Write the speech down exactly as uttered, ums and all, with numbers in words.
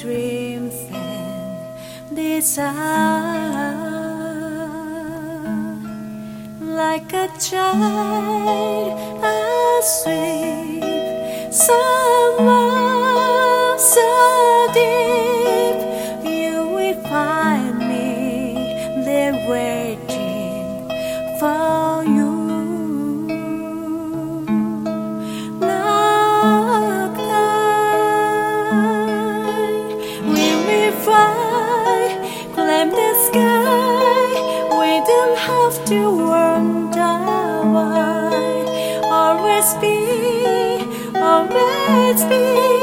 dreams and desire. Like a child asleep, somewhere so deep, you will find me there waiting for you. Look night, we will fly, climb the sky. We don't have to wonder why. Always be, always be.